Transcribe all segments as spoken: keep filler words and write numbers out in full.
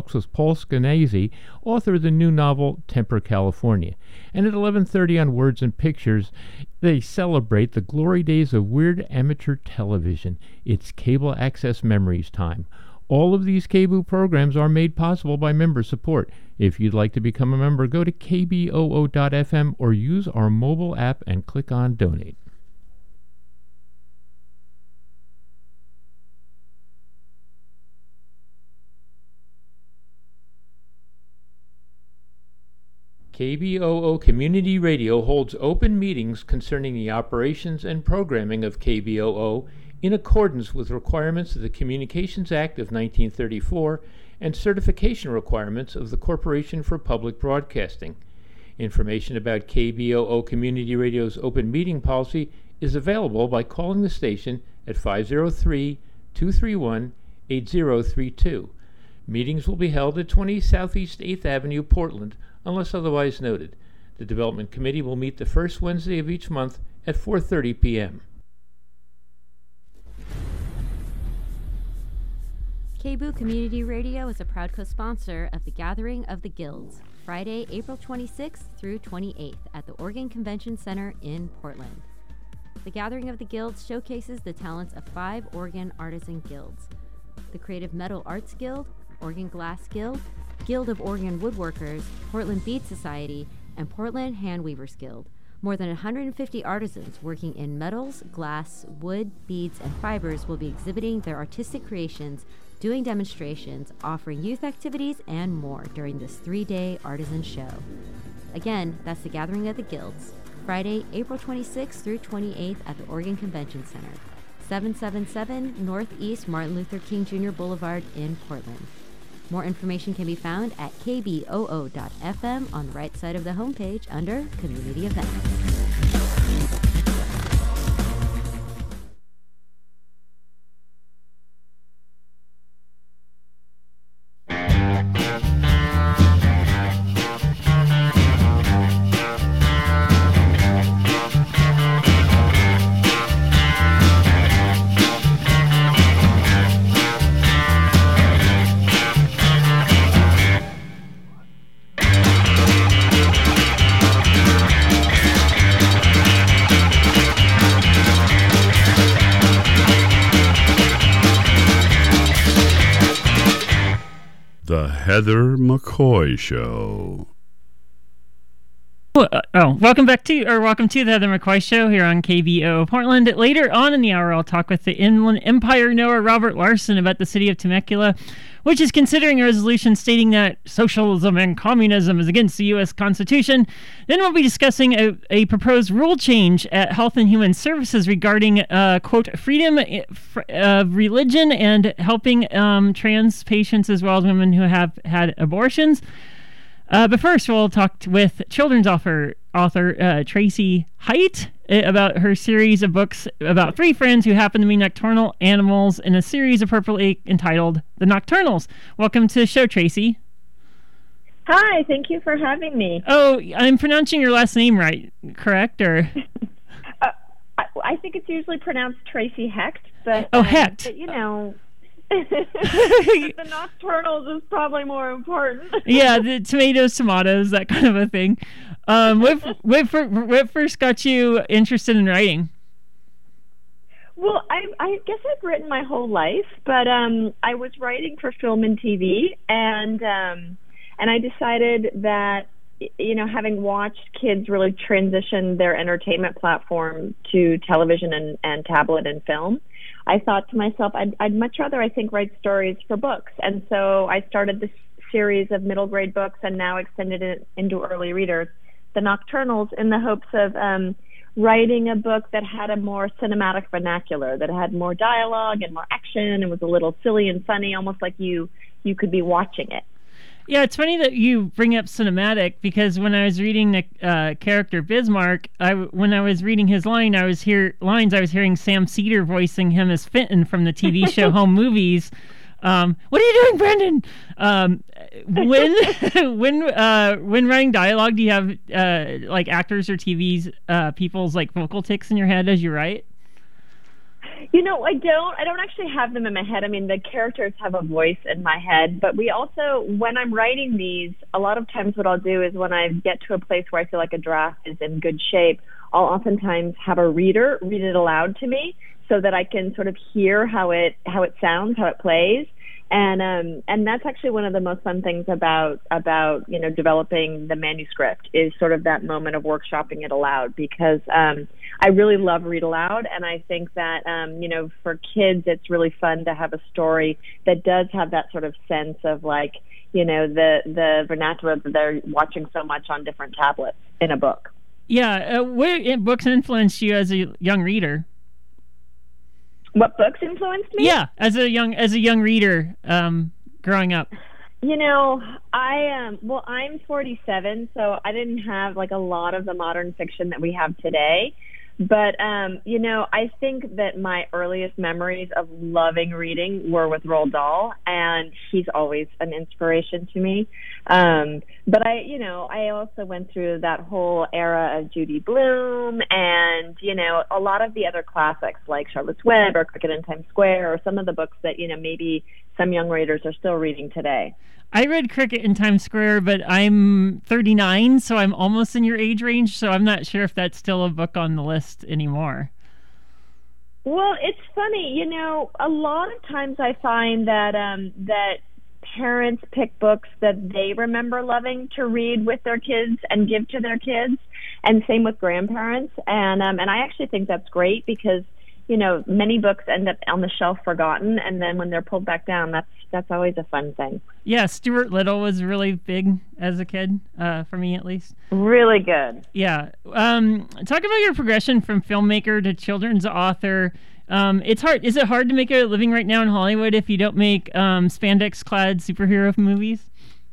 talks with Paul Skenazy, author of the new novel Temper, California. And at eleven thirty on Words and Pictures, they celebrate the glory days of weird amateur television. It's Cable Access Memories time. All of these K B O O programs are made possible by member support. If you'd like to become a member, go to k b o o dot f m or use our mobile app and click on Donate. K B O O Community Radio holds open meetings concerning the operations and programming of K B O O in accordance with requirements of the Communications Act of nineteen thirty-four and certification requirements of the Corporation for Public Broadcasting. Information about K B O O Community Radio's open meeting policy is available by calling the station at five oh three, two three one, eight oh three two. Meetings will be held at twenty Southeast eighth Avenue, Portland, unless otherwise noted. The Development Committee will meet the first Wednesday of each month at four thirty p.m. K B O O Community Radio is a proud co-sponsor of the Gathering of the Guilds, Friday, April twenty-sixth through twenty-eighth at the Oregon Convention Center in Portland. The Gathering of the Guilds showcases the talents of five Oregon artisan guilds: the Creative Metal Arts Guild, Oregon Glass Guild, Guild of Oregon Woodworkers, Portland Bead Society, and Portland Handweavers Guild. More than one hundred fifty artisans working in metals, glass, wood, beads, and fibers will be exhibiting their artistic creations, doing demonstrations, offering youth activities, and more during this three-day artisan show. Again, that's the Gathering of the Guilds, Friday, April twenty-sixth through twenty-eighth at the Oregon Convention Center, seven seventy-seven Northeast Martin Luther King Junior Boulevard in Portland. More information can be found at k b o o dot f m on the right side of the homepage under Community Events. Heather McCoy Show. Oh, oh, welcome back to, or welcome to the Heather McCoy Show here on K B O O Portland. Later on in the hour, I'll talk with the Inland Empire knower Robert Larson about the city of Temecula, which is considering a resolution stating that socialism and communism is against the U S Constitution. Then we'll be discussing a, a proposed rule change at Health and Human Services regarding, uh, quote, freedom of religion and helping um, trans patients as well as women who have had abortions. Uh, but first, we'll talk t- with children's author, author uh, Tracy Height uh, about her series of books about three friends who happen to be nocturnal animals in a series appropriately entitled The Nocturnals. Welcome to the show, Tracy. Hi, thank you for having me. Oh, I'm pronouncing your last name right, correct? Or uh, I, I think it's usually pronounced Tracy Hecht, but oh, um, Hecht. But, you know. The nocturnals is probably more important. Yeah, the tomatoes, tomatoes, that kind of a thing. Um, what, what, what first got you interested in writing? Well, I, I guess I've written my whole life, but um, I was writing for film and T V, and um, and I decided that, you know, having watched kids really transition their entertainment platform to television and, and tablet and film, I thought to myself, I'd, I'd much rather, I think, write stories for books. And so I started this series of middle grade books and now extended it into early readers, The Nocturnals, in the hopes of um, writing a book that had a more cinematic vernacular, that had more dialogue and more action and was a little silly and funny, almost like you you could be watching it. Yeah, it's funny that you bring up cinematic, because when I was reading the uh, character Bismarck, I, when I was reading his line, I was hear lines. I was hearing Sam Cedar voicing him as Fenton from the T V show Home Movies. Um, what are you doing, Brendan? Um, when when uh, when writing dialogue, do you have uh, like actors or T V's uh, people's like vocal tics in your head as you write? You know, I don't. I don't actually have them in my head. I mean, the characters have a voice in my head, but we also, when I'm writing these, a lot of times what I'll do is when I get to a place where I feel like a draft is in good shape, I'll oftentimes have a reader read it aloud to me so that I can sort of hear how it how it sounds, how it plays. And um, and that's actually one of the most fun things about about you know developing the manuscript is sort of that moment of workshopping it aloud, because um, I really love read aloud, and I think that um, you know for kids it's really fun to have a story that does have that sort of sense of like you know the the vernacular that they're watching so much on different tablets in a book. Yeah, uh, what books influenced you as a young reader? What books influenced me? Yeah, as a young as a young reader, um, growing up. You know, I um well, I'm forty-seven, so I didn't have like a lot of the modern fiction that we have today. But um, you know, I think that my earliest memories of loving reading were with Roald Dahl, and he's always an inspiration to me. Um, but I, you know, I also went through that whole era of Judy Blume, and you know, a lot of the other classics like Charlotte's Web or Cricket in Times Square, or some of the books that you know maybe some young readers are still reading today. I read Cricket in Times Square, but I'm thirty-nine, so I'm almost in your age range, so I'm not sure if that's still a book on the list anymore. Well, it's funny, you know, a lot of times I find that um, that parents pick books that they remember loving to read with their kids and give to their kids, and same with grandparents. And um, and I actually think that's great because, you know, many books end up on the shelf forgotten, and then when they're pulled back down, that's that's always a fun thing. Yeah, Stuart Little was really big as a kid, uh, for me at least. Really good. Yeah. Um, talk about your progression from filmmaker to children's author. Um, it's hard. Is it hard to make a living right now in Hollywood if you don't make um, spandex-clad superhero movies?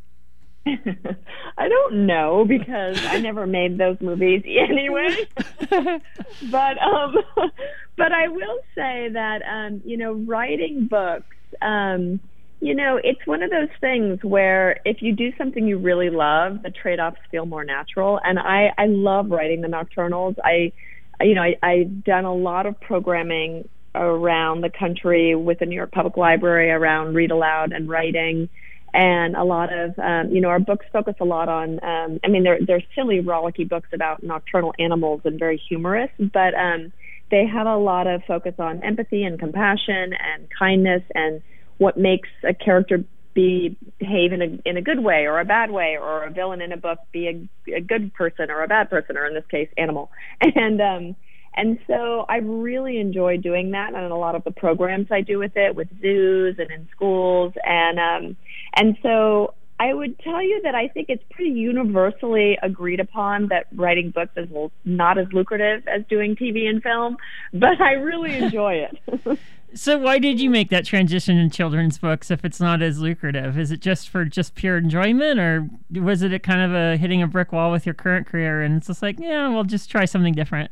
I don't know, because I never made those movies anyway. but um, but I will say that um, you know, writing books, um, you know, it's one of those things where if you do something you really love, the trade-offs feel more natural. And I, I love writing the Nocturnals. I, you know, I, I've done a lot of programming around the country with the New York Public Library around read aloud and writing. And a lot of, um, you know, our books focus a lot on, um, I mean, they're, they're silly, rollicky books about nocturnal animals and very humorous, but um, they have a lot of focus on empathy and compassion and kindness and what makes a character be behave in a in a good way or a bad way, or a villain in a book be a, a good person or a bad person, or in this case, animal. And um, and so I really enjoy doing that, and a lot of the programs I do with it, with zoos and in schools, and um, and so I would tell you that I think it's pretty universally agreed upon that writing books is not as lucrative as doing T V and film, but I really enjoy it. So why did you make that transition in children's books if it's not as lucrative? Is it just for just pure enjoyment, or was it a kind of a hitting a brick wall with your current career and it's just like, yeah, we'll just try something different?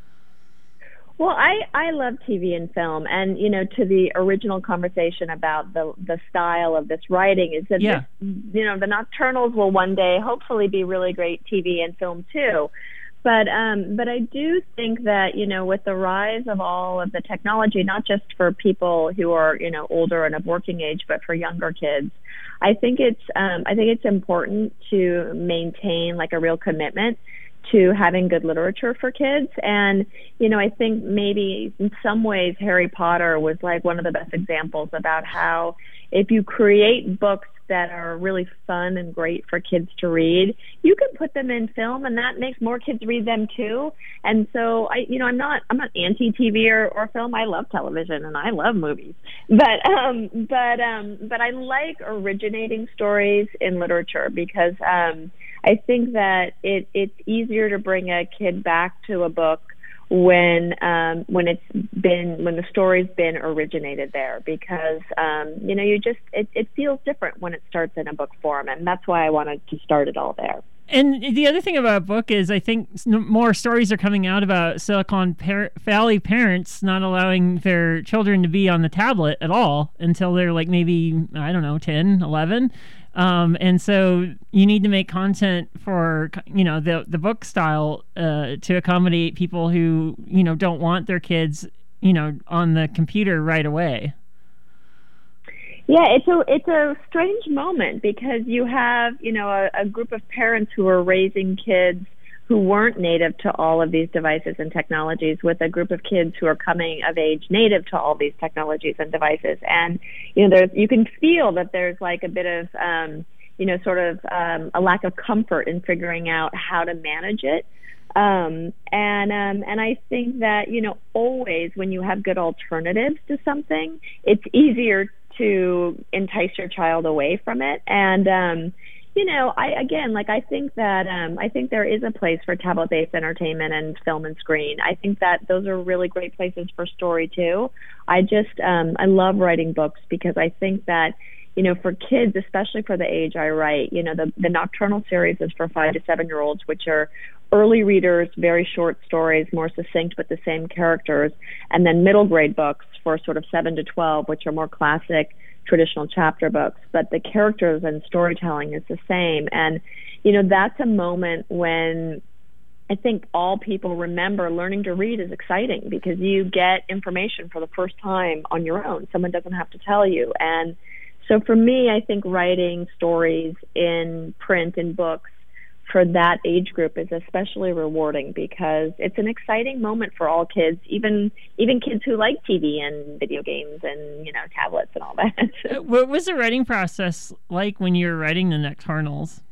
Well, I, I love T V and film, and, you know, to the original conversation about the the style of this writing is that, yeah. this, you know, the Nocturnals will one day hopefully be really great T V and film too. But um, but I do think that, you know, with the rise of all of the technology, not just for people who are, you know, older and of working age, but for younger kids, I think it's um, I think it's important to maintain like a real commitment to having good literature for kids. And, you know, I think maybe in some ways Harry Potter was like one of the best examples about how if you create books that are really fun and great for kids to read, you can put them in film, and that makes more kids read them too. And so I, you know, I'm not, I'm not anti-T V or, or film. I love television and I love movies, but, um, but, um, but I like originating stories in literature because, um, I think that it, it's easier to bring a kid back to a book when um, when it's been when the story's been originated there, because um, you know, you just it, it feels different when it starts in a book form, and that's why I wanted to start it all there. And the other thing about a book is I think more stories are coming out about Silicon Valley parents not allowing their children to be on the tablet at all until they're like maybe, I don't know, ten, eleven. Um, and so you need to make content for, you know, the the book style uh, to accommodate people who, you know, don't want their kids you know, on the computer right away. Yeah, it's a it's a strange moment because you have, you know, a, a group of parents who are raising kids who weren't native to all of these devices and technologies with a group of kids who are coming of age native to all these technologies and devices. And, you know, there's, you can feel that there's like a bit of, um, you know, sort of um, a lack of comfort in figuring out how to manage it. Um, and, um, and I think that, you know, always when you have good alternatives to something, it's easier to entice your child away from it. And, um, you know, I, again, like, I think that, um, I think there is a place for tablet-based entertainment and film and screen. I think that those are really great places for story too. I just, um, I love writing books because I think that, you know, for kids, especially for the age I write, you know, the, the Nocturnal series is for five to seven year olds, which are early readers, very short stories, more succinct but the same characters, and then middle grade books for sort of seven to twelve, which are more classic traditional chapter books, but the characters and storytelling is the same. And, you know, that's a moment when I think all people remember learning to read is exciting because you get information for the first time on your own. Someone doesn't have to tell you. And so for me, I think writing stories in print and books for that age group is especially rewarding because it's an exciting moment for all kids, even even kids who like T V and video games and, you know, tablets and all that. What was the writing process like when you were writing the Nocturnals?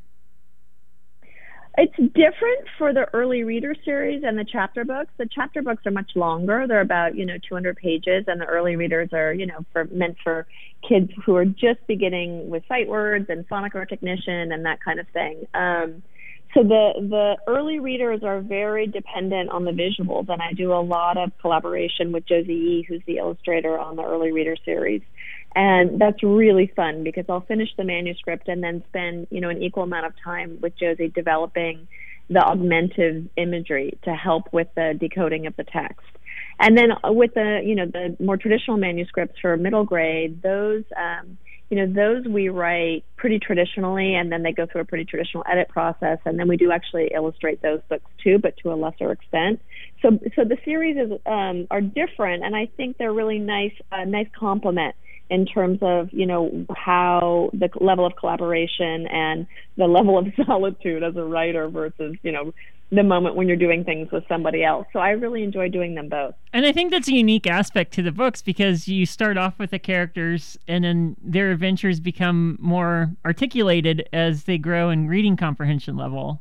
It's different for the early reader series and the chapter books. The chapter books are much longer. They're about, you know, two hundred pages, and the early readers are, you know, for meant for kids who are just beginning with sight words and phonic recognition and that kind of thing. Um, So the, the early readers are very dependent on the visuals, and I do a lot of collaboration with Josie Yee, who's the illustrator on the early reader series. And that's really fun because I'll finish the manuscript and then spend, you know, an equal amount of time with Josie developing the augmented imagery to help with the decoding of the text. And then with the, you know, the more traditional manuscripts for middle grade, those, um, you know, those we write pretty traditionally, and then they go through a pretty traditional edit process, and then we do actually illustrate those books too, but to a lesser extent. So, so the series is, um, are different, and I think they're really nice, uh, nice complement in terms of, you know, how the level of collaboration and the level of solitude as a writer versus, you know, the moment when you're doing things with somebody else. So I really enjoy doing them both. And I think that's a unique aspect to the books because you start off with the characters and then their adventures become more articulated as they grow in reading comprehension level.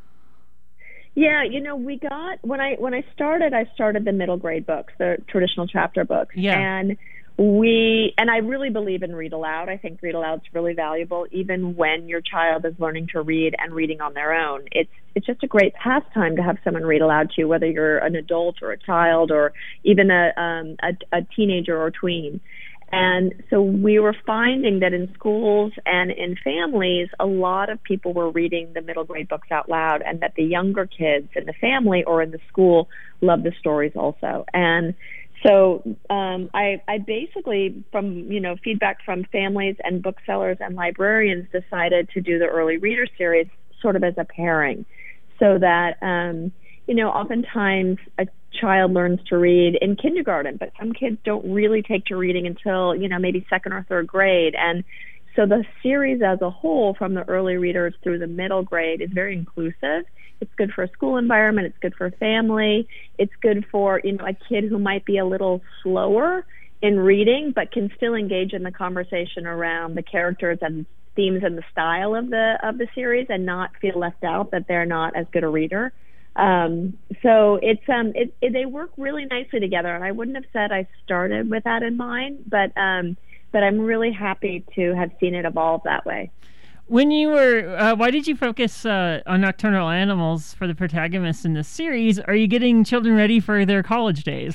Yeah, you know, we got, when I when I started, I started the middle grade books, the traditional chapter books. Yeah. And we, and I really believe in read aloud. I think read aloud is really valuable, even when your child is learning to read and reading on their own. It's it's just a great pastime to have someone read aloud to you, whether you're an adult or a child or even a um, a, a teenager or tween. And so we were finding that in schools and in families, a lot of people were reading the middle grade books out loud, and that the younger kids in the family or in the school loved the stories also. And so um, I, I basically, from, you know, feedback from families and booksellers and librarians, decided to do the early reader series sort of as a pairing, so that, um, you know, oftentimes a child learns to read in kindergarten, but some kids don't really take to reading until, you know, maybe second or third grade. And so the series as a whole, from the early readers through the middle grade, is very inclusive. It's good for a school environment. It's good for a family. It's good for, you know, a kid who might be a little slower in reading, but can still engage in the conversation around the characters and themes and the style of the of the series, and not feel left out that they're not as good a reader. Um, so it's um, it, it, they work really nicely together. And I wouldn't have said I started with that in mind, but um, but I'm really happy to have seen it evolve that way. When you were, uh, why did you focus uh, on nocturnal animals for the protagonists in this series? Are you getting children ready for their college days?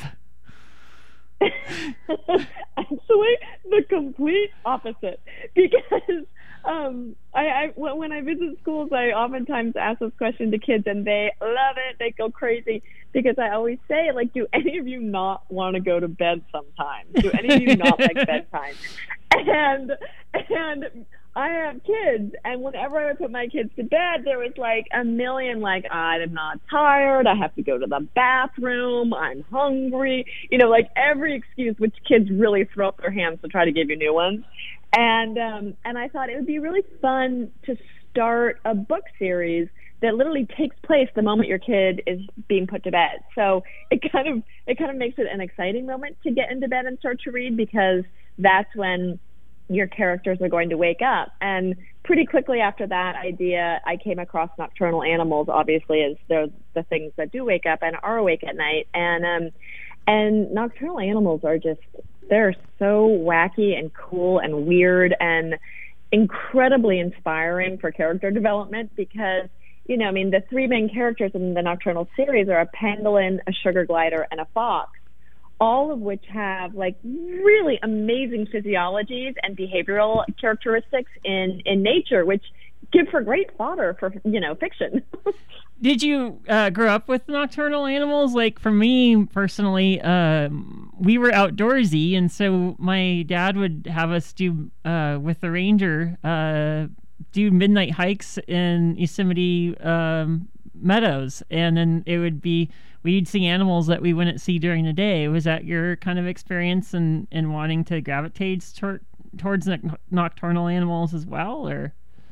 Actually, the complete opposite. Because um, I, I, when I visit schools, I oftentimes ask this question to kids, and they love it. They go crazy because I always say, like, do any of you not want to go to bed sometimes? Do any of you not like bedtime? And and I have kids, and whenever I would put my kids to bed, there was like a million, like, I'm not tired, I have to go to the bathroom, I'm hungry, you know, like every excuse, which kids really throw up their hands to try to give you new ones. And um, and I thought it would be really fun to start a book series that literally takes place the moment your kid is being put to bed. So it kind of it kind of makes it an exciting moment to get into bed and start to read, because that's when your characters are going to wake up. And pretty quickly after that idea, I came across Nocturnal Animals, obviously, as they're the things that do wake up and are awake at night. And um, and Nocturnal Animals are just, they're so wacky and cool and weird and incredibly inspiring for character development, because, you know, I mean, the three main characters in the Nocturnal series are a pangolin, a sugar glider, and a fox, all of which have like really amazing physiologies and behavioral characteristics in, in nature, which give for great fodder for, you know, fiction. Did you uh, grow up with nocturnal animals? Like for me personally, uh, we were outdoorsy, and so my dad would have us do uh, with the ranger uh, do midnight hikes in Yosemite um, meadows, and then it would be we'd see animals that we wouldn't see during the day. Was that your kind of experience in, in wanting to gravitate tor- towards no- nocturnal animals as well, or?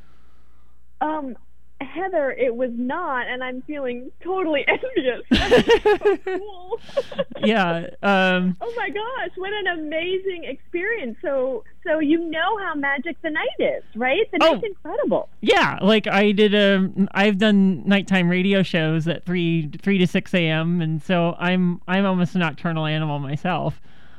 Um, Heather, it was not, and I'm feeling totally envious. That's so cool. Yeah. Um, oh my gosh, what an amazing experience! So, so you know how magic the night is, right? The night's oh, incredible. Yeah, like I did. Um, I've done nighttime radio shows at three three to six a.m. and so I'm I'm almost a nocturnal animal myself.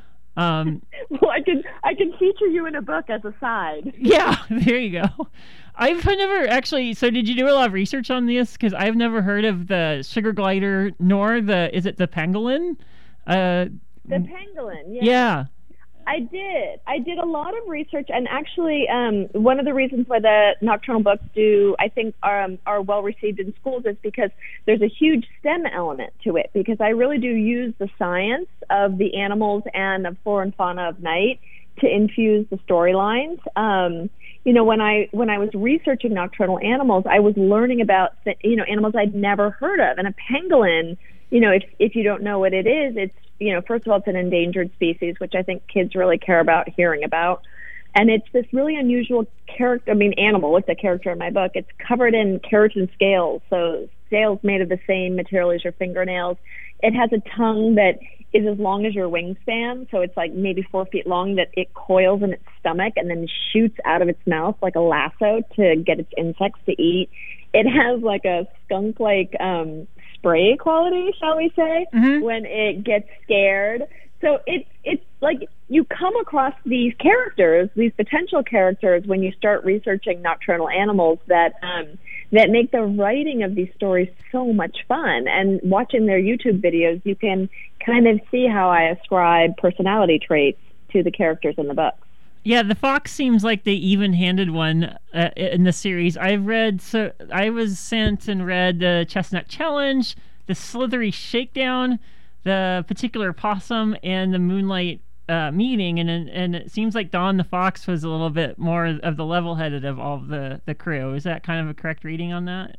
Um, well, I can I can feature you in a book as a side. Yeah, there you go. I've never actually. So, did you do a lot of research on this? Because I've never heard of the sugar glider nor the. Is it the pangolin? Uh, the pangolin. Yeah. Yeah. I did. I did a lot of research, and actually, um, one of the reasons why the nocturnal books do, I think, are, um, are well received in schools is because there's a huge STEM element to it. Because I really do use the science of the animals and of flora and fauna of night to infuse the storylines. Um, you know, when I when I was researching nocturnal animals, I was learning about you know animals I'd never heard of, and a pangolin. You know, if if you don't know what it is, it's you know, first of all, it's an endangered species, which I think kids really care about hearing about. And it's this really unusual character, I mean, animal, it's a character in my book. It's covered in keratin scales, so scales made of the same material as your fingernails. It has a tongue that is as long as your wingspan, so it's like maybe four feet long, that it coils in its stomach and then shoots out of its mouth like a lasso to get its insects to eat. It has like a skunk-like um, spray quality, shall we say, mm-hmm. when it gets scared. So it's it's like you come across these characters, these potential characters, when you start researching nocturnal animals that um, that make the writing of these stories so much fun. And watching their YouTube videos, you can kind of see how I ascribe personality traits to the characters in the books. Yeah, the fox seems like the even-handed one uh, in the series. I've read, so I was sent and read the Chestnut Challenge, the Slithery Shakedown, the Particular Possum, and the Moonlight uh, Meeting, and and it seems like Dawn the Fox was a little bit more of the level-headed of all of the, the crew. Is that kind of a correct reading on that?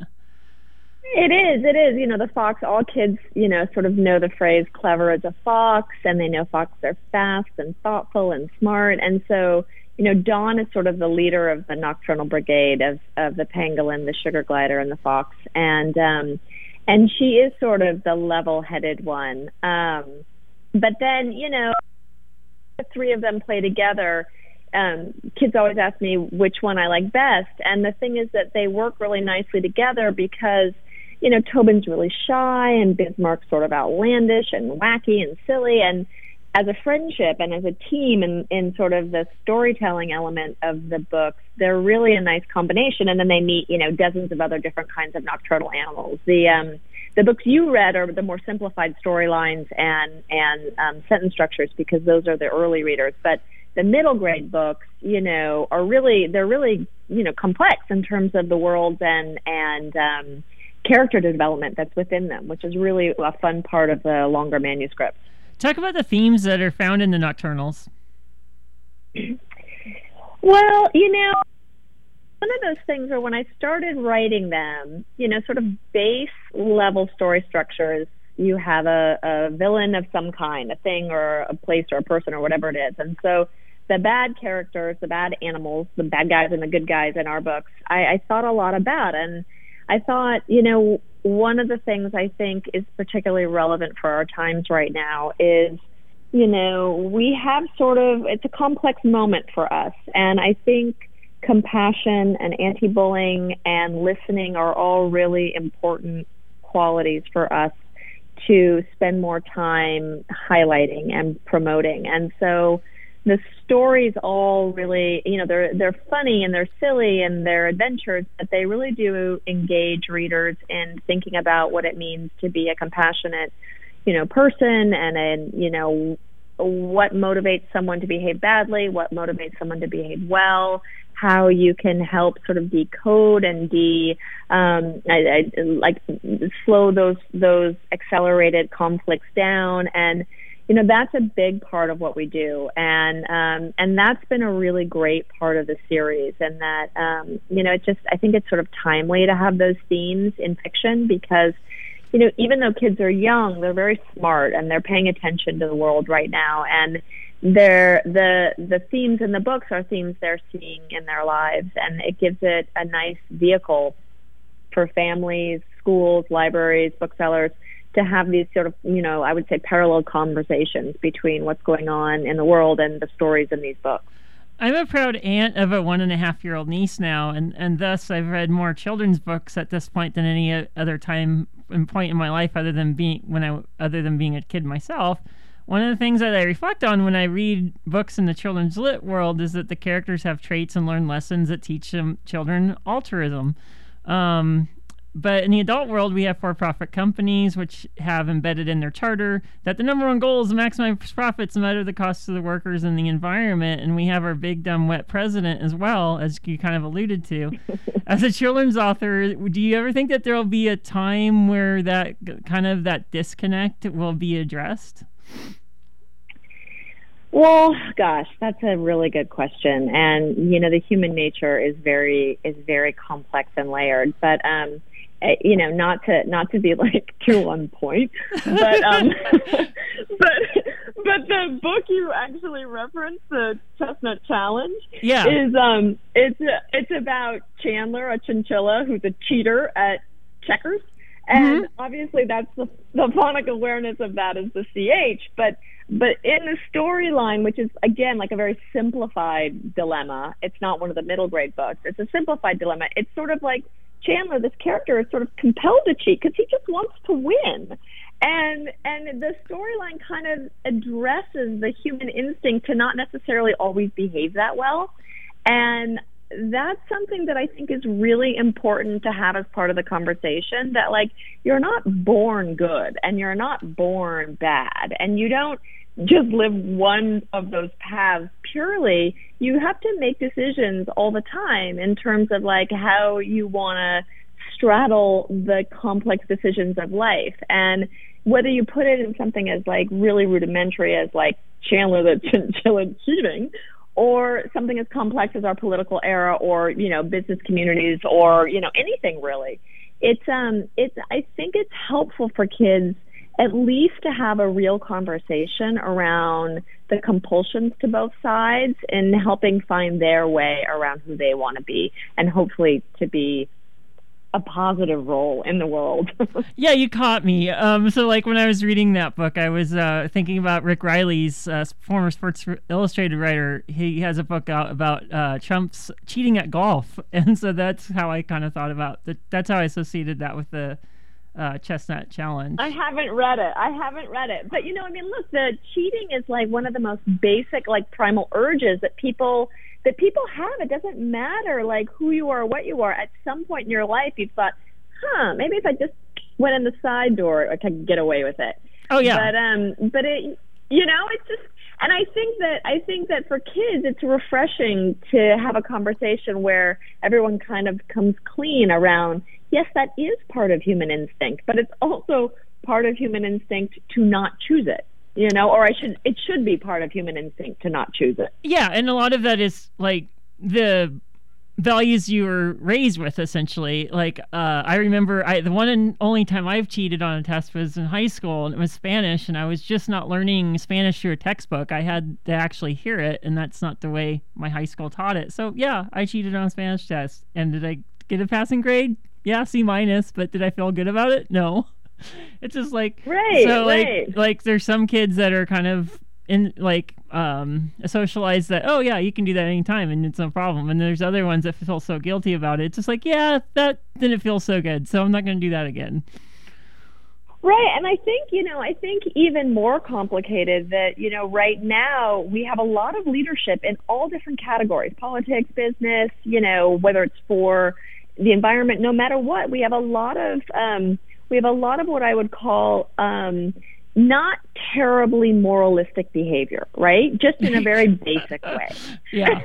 It is, it is. You know, the fox, all kids, you know, sort of know the phrase clever as a fox, and they know foxes are fast and thoughtful and smart. And so, you know, Dawn is sort of the leader of the nocturnal brigade of, of the pangolin, the sugar glider, and the fox. And, um, and she is sort of the level-headed one. Um, but then, you know, the three of them play together. Um, kids always ask me which one I like best. And the thing is that they work really nicely together because, you know, Tobin's really shy and Bismarck's sort of outlandish and wacky and silly. And as a friendship and as a team in, in sort of the storytelling element of the books, they're really a nice combination. And then they meet, you know, dozens of other different kinds of nocturnal animals. The um, the books you read are the more simplified storylines and, and um, sentence structures because those are the early readers. But the middle grade books, you know, are really, they're really, you know, complex in terms of the worlds and, and, um, character development that's within them, which is really a fun part of the longer manuscripts. Talk about the themes that are found in the Nocturnals. Well, you know, one of those things where when I started writing them, you know, sort of base level story structures, you have a, a villain of some kind, a thing or a place or a person or whatever it is. And so the bad characters, the bad animals, the bad guys and the good guys in our books, I, I thought a lot about. And I thought, you know, one of the things I think is particularly relevant for our times right now is, you know, we have sort of, it's a complex moment for us. And I think compassion and anti-bullying and listening are all really important qualities for us to spend more time highlighting and promoting. And so the stories all really, you know, they're they're funny and they're silly and they're adventures, but they really do engage readers in thinking about what it means to be a compassionate, you know, person, and then, you know, what motivates someone to behave badly, what motivates someone to behave well, how you can help sort of decode and de um, I, I, like slow those those accelerated conflicts down. And you know, that's a big part of what we do, and um, and that's been a really great part of the series. And that um, you know, it just I think it's sort of timely to have those themes in fiction because, you know, even though kids are young, they're very smart and they're paying attention to the world right now, and they're the the themes in the books are themes they're seeing in their lives, and it gives it a nice vehicle for families, schools, libraries, booksellers to have these sort of, you know, I would say parallel conversations between what's going on in the world and the stories in these books. I'm a proud aunt of a one and a half year old niece now, and, and thus I've read more children's books at this point than any other time and point in my life other than being when I other than being a kid myself. One of the things that I reflect on when I read books in the children's lit world is that the characters have traits and learn lessons that teach them children altruism. Um, But in the adult world, we have for-profit companies which have embedded in their charter that the number one goal is to maximize profits no matter the costs of the workers and the environment. And we have our big, dumb, wet president as well, as you kind of alluded to. As a children's author, do you ever think that there will be a time where that kind of that disconnect will be addressed? Well, gosh, that's a really good question. And, you know, the human nature is very is very complex and layered. But, um, you know, not to not to be like too on point, but um, but but the book you actually referenced, the Chestnut Challenge, yeah, is um, it's it's about Chandler, a chinchilla who's a cheater at checkers, and mm-hmm. obviously that's the the phonic awareness of that is the C H, but. But in the storyline, which is, again, like a very simplified dilemma, it's not one of the middle grade books. It's a simplified dilemma. It's sort of like Chandler, this character, is sort of compelled to cheat because he just wants to win. And and the storyline kind of addresses the human instinct to not necessarily always behave that well. And that's something that I think is really important to have as part of the conversation, that like you're not born good and you're not born bad, and you don't just live one of those paths purely. You have to make decisions all the time in terms of like how you want to straddle the complex decisions of life. And whether you put it in something as like really rudimentary as like Chandler the chinchilla cheating, or something as complex as our political era, or, you know, business communities, or, you know, anything really. It's, um, it's, I think it's helpful for kids at least to have a real conversation around the compulsions to both sides and helping find their way around who they want to be, and hopefully to be a positive role in the world. Yeah, you caught me. Um, so like when I was reading that book, I was uh, thinking about Rick Riley's uh, former Sports Illustrated writer. He has a book out about uh, Trump's cheating at golf. And so that's how I kind of thought about that. That's how I associated that with the uh, Chestnut Challenge. I haven't read it. I haven't read it. But, you know, I mean, look, the cheating is like one of the most basic, like primal urges that people that people have. It doesn't matter like who you are or what you are. At some point in your life, you've thought, huh, maybe if I just went in the side door, I could get away with it. Oh yeah. But um, but it, you know, it's just, and I think that I think that for kids, it's refreshing to have a conversation where everyone kind of comes clean around. Yes, that is part of human instinct, but it's also part of human instinct to not choose it. You know, or I should, it should be part of human instinct to not choose it. Yeah, and a lot of that is like the values you were raised with, essentially. Like, uh, I remember I, the one and only time I've cheated on a test was in high school, and it was Spanish, and I was just not learning Spanish through a textbook. I had to actually hear it, and that's not the way my high school taught it. So, yeah, I cheated on a Spanish test. And did I get a passing grade? Yeah, C minus, but did I feel good about it? No. It's just like, right, so like, right. like there's some kids that are kind of in like um socialized that, oh yeah, you can do that anytime and it's no problem, and there's other ones that feel so guilty about it. It's just like, yeah, that didn't feel so good, so I'm not going to do that again. Right, and I think, you know, I think even more complicated that, you know, right now we have a lot of leadership in all different categories, politics, business, you know, whether it's for the environment, no matter what. We have a lot of, um, we have a lot of what I would call um, not terribly moralistic behavior, right? Just in a very basic way. Yeah,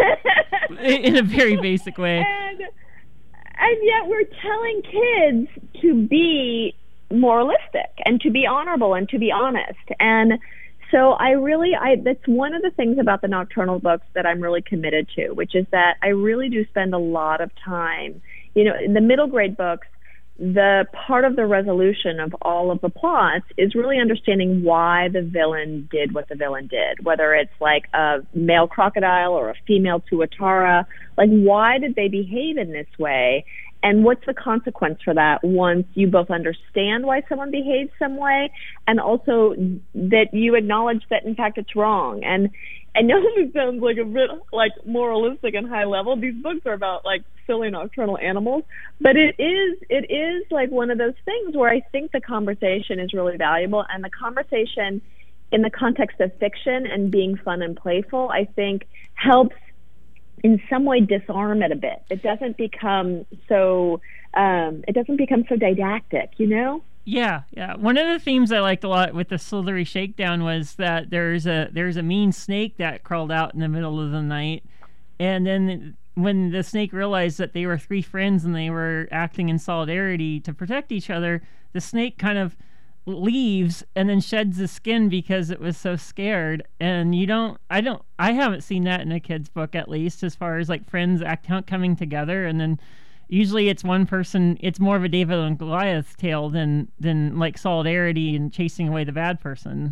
in a very basic way. And, and yet we're telling kids to be moralistic and to be honorable and to be honest. And so I really, I that's one of the things about the Nocturnal books that I'm really committed to, which is that I really do spend a lot of time, you know, in the middle grade books, the part of the resolution of all of the plots is really understanding why the villain did what the villain did, whether it's like a male crocodile or a female tuatara, like why did they behave in this way? And what's the consequence for that once you both understand why someone behaves some way, and also that you acknowledge that, in fact, it's wrong. And I know this sounds like a bit like moralistic and high level. These books are about like silly nocturnal animals, but it is it is like one of those things where I think the conversation is really valuable, and the conversation in the context of fiction and being fun and playful, I think helps in some way disarm it a bit. It doesn't become so um, it doesn't become so didactic, you know? Yeah, yeah. One of the themes I liked a lot with the Slithery Shakedown was that there's a there's a mean snake that crawled out in the middle of the night, and then when the snake realized that they were three friends and they were acting in solidarity to protect each other, the snake kind of leaves and then sheds the skin because it was so scared. And you don't I don't I haven't seen that in a kid's book, at least, as far as like friends act coming together, and then usually it's one person. It's more of a David and Goliath tale than than like solidarity and chasing away the bad person.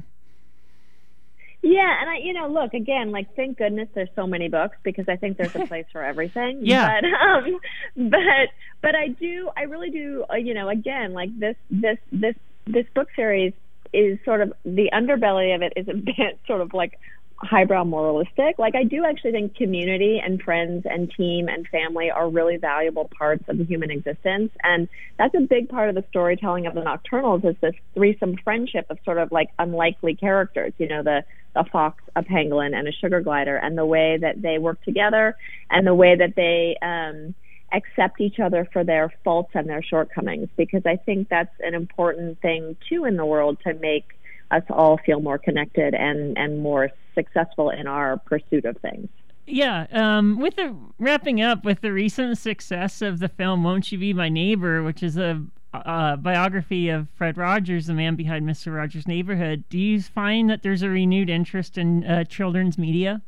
Yeah, and I, you know, look, again, like, thank goodness there's so many books, because I think there's a place for everything. Yeah. But, um, but, but I do, I really do, uh, you know, again, like this, this, this, this book series is sort of, the underbelly of it is a bit sort of like highbrow moralistic. Like, I do actually think community and friends and team and family are really valuable parts of the human existence. And that's a big part of the storytelling of the Nocturnals, is this threesome friendship of sort of like unlikely characters, you know, the, a fox, a pangolin, and a sugar glider, and the way that they work together and the way that they um, accept each other for their faults and their shortcomings, because I think that's an important thing, too, in the world, to make us all feel more connected and, and more successful in our pursuit of things. Yeah, um, with the wrapping up with the recent success of the film Won't You Be My Neighbor, which is a uh, biography of Fred Rogers, the man behind Mister Rogers' Neighborhood, do you find that there's a renewed interest in uh, children's media?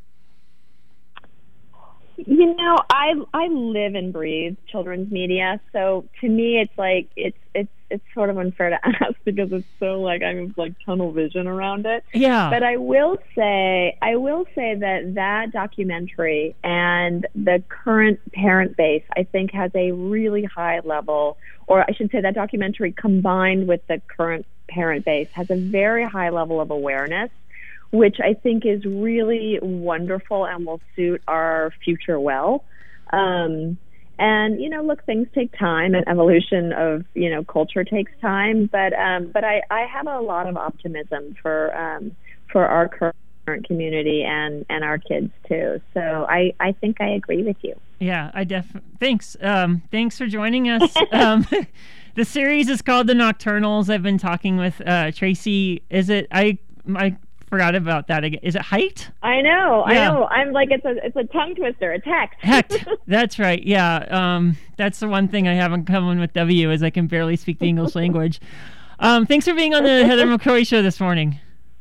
You know, I I live and breathe children's media, so to me, it's like it's it's it's sort of unfair to ask, because it's so like I have like tunnel vision around it. Yeah. But I will say, I will say that that documentary and the current parent base, I think, has a really high level, or I should say, that documentary combined with the current parent base has a very high level of awareness, which I think is really wonderful and will suit our future well. Um, and, you know, look, things take time, and evolution of, you know, culture takes time. But um, but I, I have a lot of optimism for um, for our current community and, and our kids, too. So I, I think I agree with you. Yeah, I def. Thanks. Um, thanks for joining us. um, the series is called The Nocturnals. I've been talking with uh, Tracy. Is it, I, I, forgot about that again. Is it Height? I know, yeah. I know. I'm like, it's a it's a tongue twister. It's Hecht. Hecht. That's right. Yeah. Um, that's the one thing I have in common with W, is I can barely speak the English language. Um, thanks for being on the Heather McCoy Show this morning.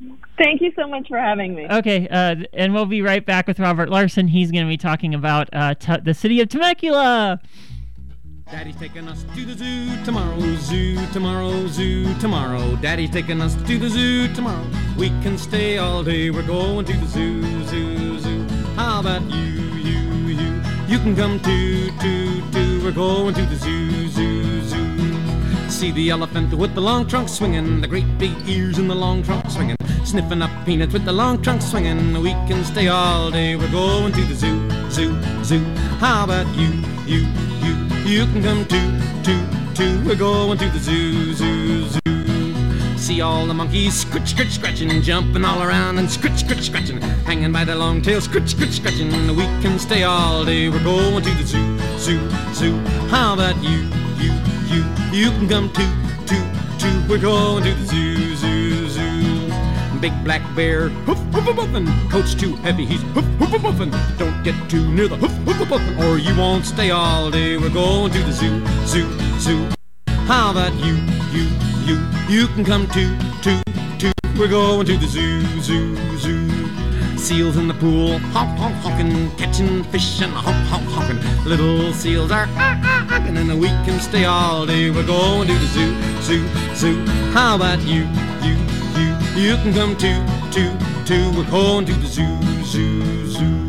Thank you so much for having me. Okay, uh, and we'll be right back with Robert Larson. He's going to be talking about uh, t- the city of Temecula. Daddy's taking us to the zoo tomorrow, zoo tomorrow, zoo tomorrow. Daddy's taking us to the zoo tomorrow. We can stay all day, we're going to the zoo, zoo, zoo. How about you, you, you? You can come too, too, too. We're going to the zoo, zoo, zoo. See the elephant with the long trunk swinging, the great big ears in the long trunk swinging, sniffing up peanuts with the long trunk swinging. We can stay all day, we're going to the zoo, zoo, zoo. How about you, you, you? You can come too, too, too. We're going to the zoo, zoo, zoo. See all the monkeys scratch, scratch, scratching, jumping all around and scratch, scratch, scratching, hanging by their long tails, scratch, scratch, scratching. We can stay all day, we're going to the zoo, zoo, zoo. How about you, you, you? You can come too, too, too. We're going to the zoo, zoo, zoo. Big black bear, hoof, hoof, hoof, hoofing. Coat's too heavy, he's hoof, hoof, hoof, hoofing. Don't get too near the hoof, hoof, hoof, hoofing, or you won't stay all day. We're going to the zoo, zoo, zoo. How about you, you, you? You can come too, too, too. We're going to the zoo, zoo, zoo. Seals in the pool, honk, honk, honking, catching fish and honk, honk, honking. Little seals are ah, ah, honking, and we can stay all day. We're going to the zoo, zoo, zoo. How about you, you, you? You can come too, too, too. We're going to the zoo, zoo, zoo.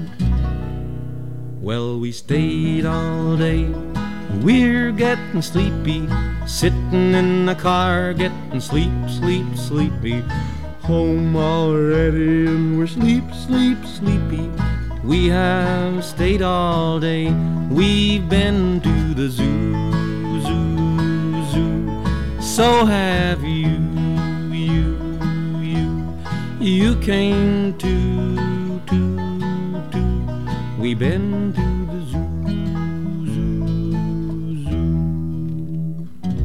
Well, we stayed all day. We're getting sleepy, sitting in the car, getting sleep, sleep, sleepy. Home already, and we're sleep, sleep, sleepy. We have stayed all day. We've been to the zoo, zoo, zoo. So have you, you, you. You came to, to, to. We've been to the zoo, zoo, zoo.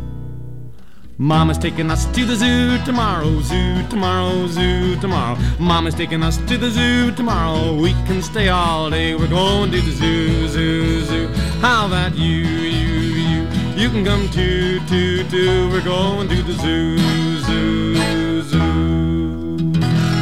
Mama's taking us to the zoo tomorrow, zoo tomorrow, zoo tomorrow. Mama's taking us to the zoo tomorrow. We can stay all day, we're going to the zoo, zoo, zoo. How about you, you, you? You can come too, too, too. We're going to the zoo, zoo, zoo.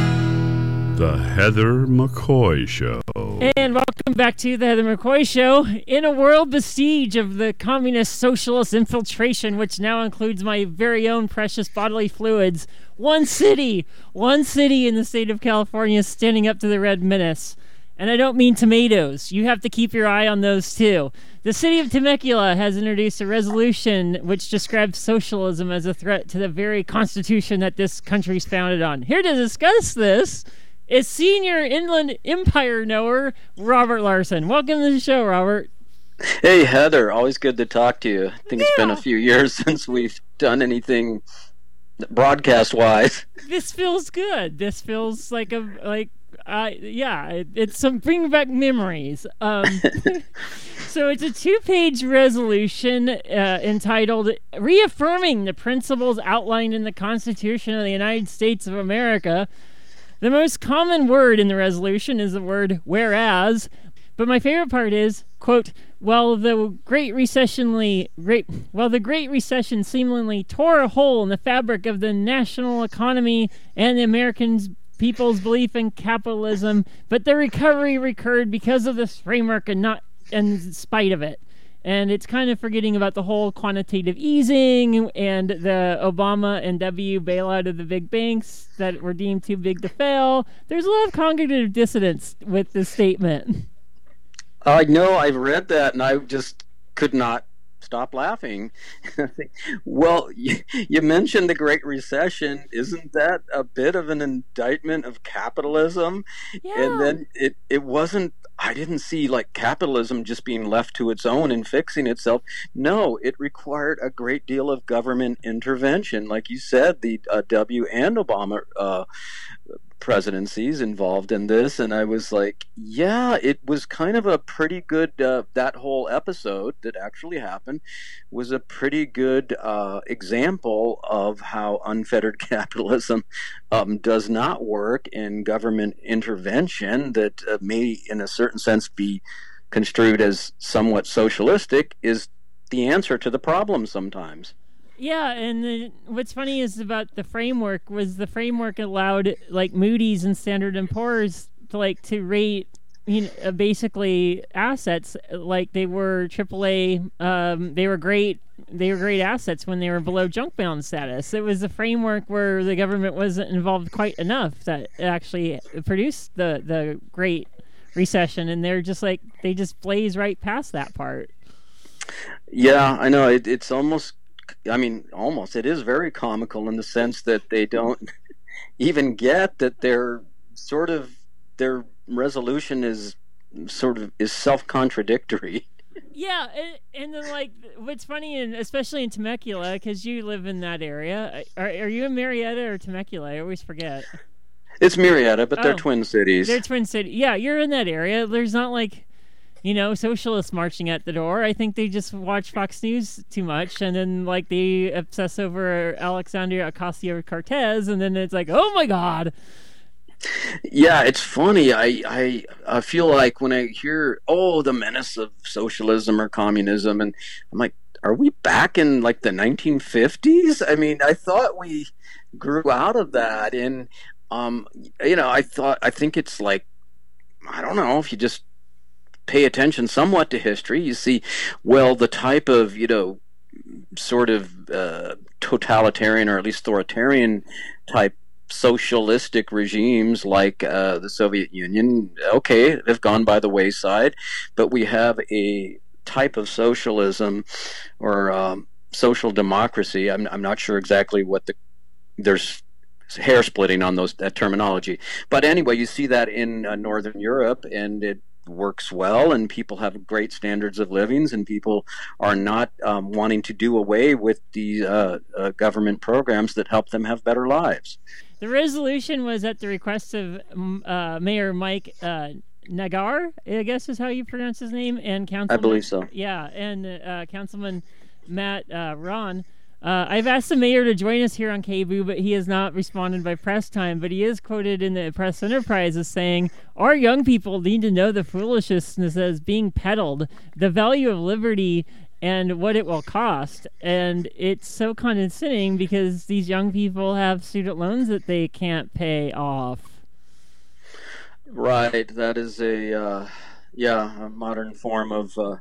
The Heather McCoy Show. And welcome back to the Heather McCoy Show. In a world besieged of the communist socialist infiltration, which now includes my very own precious bodily fluids, one city, one city in the state of California is standing up to the Red Menace. And I don't mean tomatoes. You have to keep your eye on those too. The city of Temecula has introduced a resolution which describes socialism as a threat to the very constitution that this country is founded on. Here to discuss this is senior Inland Empire knower Robert Larson. Welcome to the show, Robert. Hey, Heather. Always good to talk to you. I think yeah. It's been a few years since we've done anything broadcast-wise. This feels good. This feels like a like. Uh, yeah, it, it's some bring back memories. Um, so it's a two-page resolution uh, entitled "Reaffirming the Principles Outlined in the Constitution of the United States of America." The most common word in the resolution is the word "whereas," but my favorite part is, quote, "While the Great Recession, great, while the Great Recession seemingly tore a hole in the fabric of the national economy and the Americans' people's belief in capitalism, but the recovery recurred because of this framework and not in spite of it." And it's kind of forgetting about the whole quantitative easing and the Obama and W bailout of the big banks that were deemed too big to fail. There's a lot of cognitive dissonance with this statement. I know, I've read that, and I just could not stop laughing. Well, you, you mentioned the Great Recession. Isn't that a bit of an indictment of capitalism? Yeah. And then it, it wasn't, I didn't see like capitalism just being left to its own and fixing itself. No, it required a great deal of government intervention. Like you said, the uh, W and Obama uh, presidencies involved in this, and I was like, yeah, it was kind of a pretty good, uh, that whole episode that actually happened was a pretty good uh, example of how unfettered capitalism um, does not work, and government intervention that uh, may in a certain sense be construed as somewhat socialistic is the answer to the problem sometimes. Yeah, and the, what's funny is about the framework was the framework allowed like Moody's and Standard and Poor's to like to rate, you know, uh, basically assets like they were triple A. Um, they were great. They were great assets when they were below junk bond status. It was a framework where the government wasn't involved quite enough that actually produced the the Great Recession, and they're just like they just blaze right past that part. Yeah, I know. It, it's almost. I mean, almost. It is very comical in the sense that they don't even get that they're sort of their resolution is sort of is self-contradictory. Yeah, and, and then like what's funny, and especially in Temecula, because you live in that area. Are, are you in Marietta or Temecula? I always forget. It's Marietta, but they're oh, twin cities. They're twin cities. Yeah, you're in that area. There's not like, you know, socialists marching at the door. I think they just watch Fox News too much, and then like they obsess over Alexandria Ocasio-Cortez, and then it's like, oh my God. Yeah, it's funny. I, I I feel like when I hear, oh, the menace of socialism or communism, and I'm like, are we back in like the nineteen fifties? I mean, I thought we grew out of that, and um, you know, I thought I think it's like, I don't know, if you just pay attention somewhat to history, you see, well, the type of, you know, sort of uh, totalitarian or at least authoritarian type socialistic regimes like uh, the Soviet Union, okay, have gone by the wayside, but we have a type of socialism or um, social democracy. I'm, I'm not sure exactly what the there's hair splitting on those that terminology, but anyway, you see that in uh, Northern Europe, and it works well, and people have great standards of livings, and people are not um, wanting to do away with the uh, uh, government programs that help them have better lives. The resolution was at the request of uh, Mayor Mike uh, Nagar, I guess is how you pronounce his name, and Councilman. I believe so. Yeah, and uh, Councilman Matt uh, Ron. Uh, I've asked the mayor to join us here on K B O O, but he has not responded by press time. But he is quoted in the Press Enterprise as saying, "Our young people need to know the foolishness that is being peddled, the value of liberty, and what it will cost." And it's so condescending because these young people have student loans that they can't pay off. Right. That is a, uh, yeah, a modern form of uh,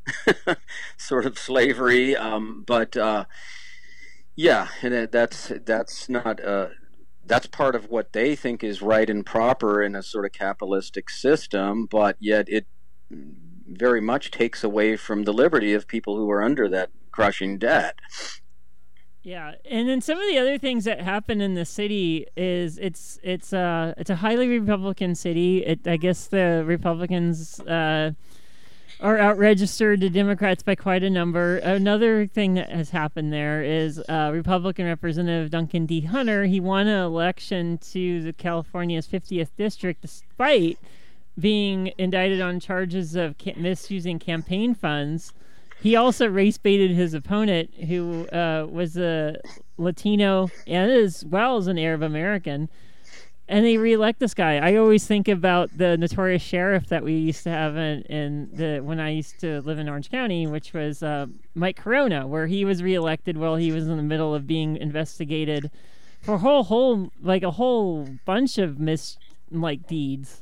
sort of slavery. Um, but, uh, yeah, and that's, that's not, uh, that's part of what they think is right and proper in a sort of capitalistic system, but yet it very much takes away from the liberty of people who are under that crushing debt. Yeah, and then some of the other things that happen in the city is it's it's uh it's a highly Republican city. It I guess the Republicans uh, are outregistered to Democrats by quite a number. Another thing that has happened there is uh, Republican Representative Duncan D. Hunter. He won an election to the California's fiftieth district despite being indicted on charges of ca- misusing campaign funds. He also race baited his opponent, who uh, was a Latino and as well as an Arab American, and they reelect this guy. I always think about the notorious sheriff that we used to have in, in the when I used to live in Orange County, which was uh, Mike Corona, where he was reelected while he was in the middle of being investigated for a whole whole like a whole bunch of mis like deeds.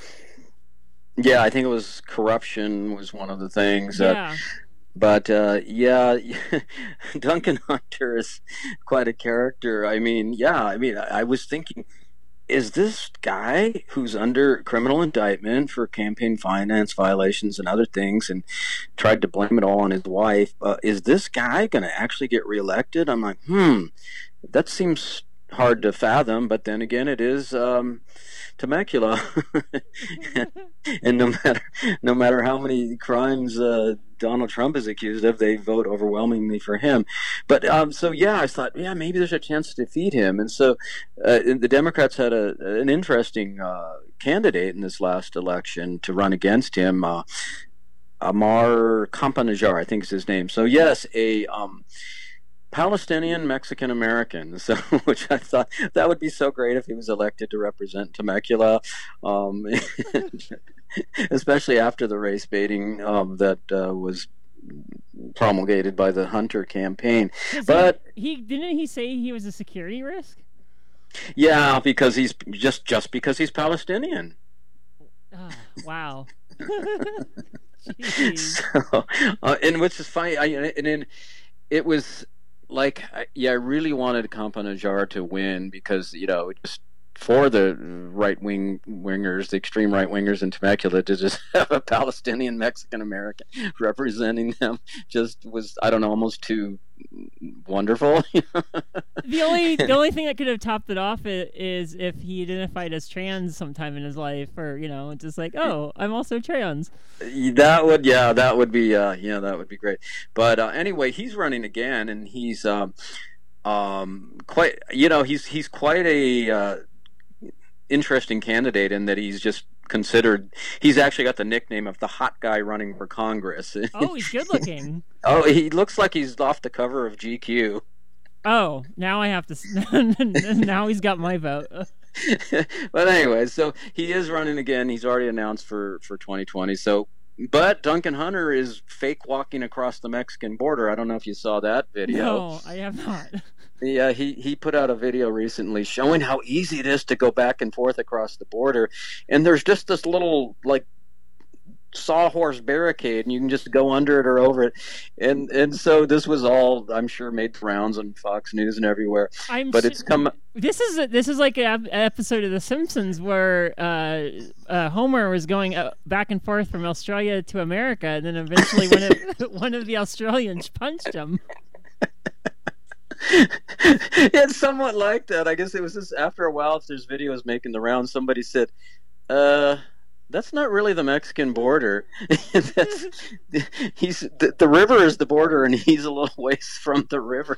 Yeah, I think it was corruption was one of the things. Yeah. Uh, But, uh, yeah, Duncan Hunter is quite a character. I mean, yeah, I mean, I, I was thinking, is this guy who's under criminal indictment for campaign finance violations and other things and tried to blame it all on his wife, uh, is this guy going to actually get reelected? I'm like, hmm, that seems hard to fathom, but then again, it is um, Temecula, and, and no matter no matter how many crimes uh, Donald Trump is accused of, they vote overwhelmingly for him. But um, so yeah, I thought, yeah, maybe there's a chance to defeat him, and so uh, the Democrats had a an interesting uh, candidate in this last election to run against him, uh, Amar Campa-Najjar, I think is his name. So yes, a um, Palestinian Mexican American, so which I thought that would be so great if he was elected to represent Temecula, um, especially after the race baiting um, that uh, was promulgated by the Hunter campaign. But he, he didn't he say he was a security risk? Yeah, because he's just just because he's Palestinian. Oh, wow. so, uh, and which is funny, I, and then it was like, yeah, I really wanted Campa-Najjar to win because, you know, just for the right wing wingers, the extreme right wingers in Temecula, to just have a Palestinian Mexican American representing them just was, I don't know, almost too wonderful. the only the only thing that could have topped it off is if he identified as trans sometime in his life, or, you know, just like, oh, I'm also trans. That would, yeah, that would be, uh, yeah, that would be great. But uh, anyway, he's running again, and he's um, um, quite, you know, he's he's quite a uh, interesting candidate in that he's just considered, he's actually got the nickname of the hot guy running for Congress. Oh, he's good looking. Oh, he looks like he's off the cover of G Q. Oh, now I have to, now he's got my vote. But anyway, so he is running again. He's already announced for, for twenty twenty. So, but Duncan Hunter is fake walking across the Mexican border. I don't know if you saw that video. No, I have not. Yeah, he, he put out a video recently showing how easy it is to go back and forth across the border. And there's just this little, like, sawhorse barricade, and you can just go under it or over it. And and so this was all, I'm sure, made rounds on Fox News and everywhere. I'm but su- it's come. This is a, this is like an episode of The Simpsons where uh, uh, Homer was going uh, back and forth from Australia to America, and then eventually one of one of the Australians punched him. It's somewhat like that. I guess it was just after a while, if there's videos making the rounds, somebody said, uh that's not really the Mexican border. That's, he's the, the river is the border, and he's a little ways from the river.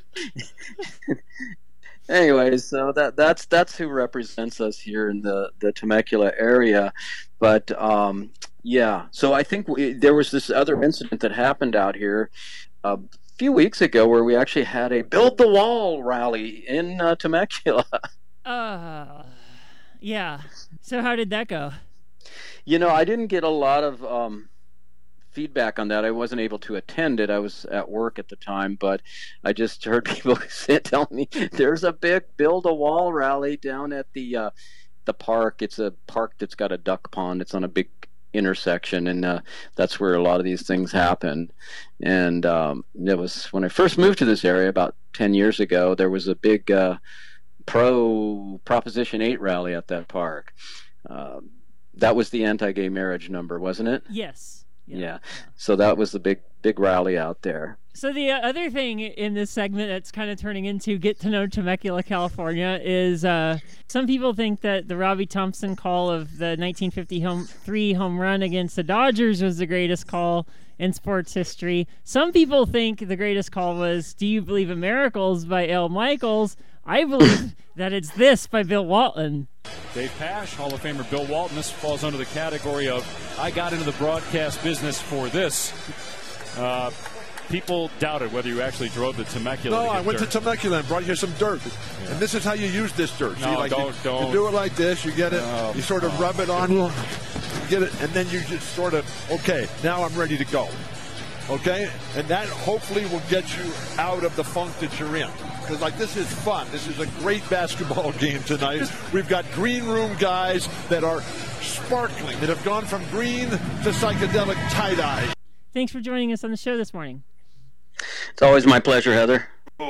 Anyway, so that that's that's who represents us here in the, the Temecula area. But um, yeah, so I think we, there was this other incident that happened out here a few weeks ago where we actually had a Build the Wall rally in uh, Temecula. Uh, yeah. So how did that go? You know, I didn't get a lot of um, feedback on that. I wasn't able to attend it. I was at work at the time, but I just heard people say, tell me there's a big Build a Wall rally down at the uh, the park. It's a park that's got a duck pond. It's on a big intersection, and uh, that's where a lot of these things happen. And um, it was when I first moved to this area about ten years ago. There was a big uh, pro Proposition eight rally at that park. Um, That was the anti-gay marriage number, wasn't it? Yes. Yeah. yeah. So that was the big, big rally out there. So the uh, other thing in this segment that's kind of turning into Get to Know Temecula, California, is uh, some people think that the Robbie Thompson call of the nineteen fifty-three home run against the Dodgers was the greatest call in sports history. Some people think the greatest call was Do You Believe in Miracles by Al Michaels. I believe that it's this by Bill Walton. Dave Pasch, Hall of Famer Bill Walton. This falls under the category of I got into the broadcast business for this. Uh, people doubted whether you actually drove to Temecula. No, to I went dirt. to Temecula and brought here some dirt. Yeah. And this is how you use this dirt. No, See, like don't, you, don't. You do it like this, you get it, No, you sort of no. rub it on, you get it, and then you just sort of, okay, now I'm ready to go. Okay? And that hopefully will get you out of the funk that you're in. Because, like, this is fun. This is a great basketball game tonight. We've got green room guys that are sparkling, that have gone from green to psychedelic tie-dye. Thanks for joining us on the show this morning. It's always my pleasure, Heather.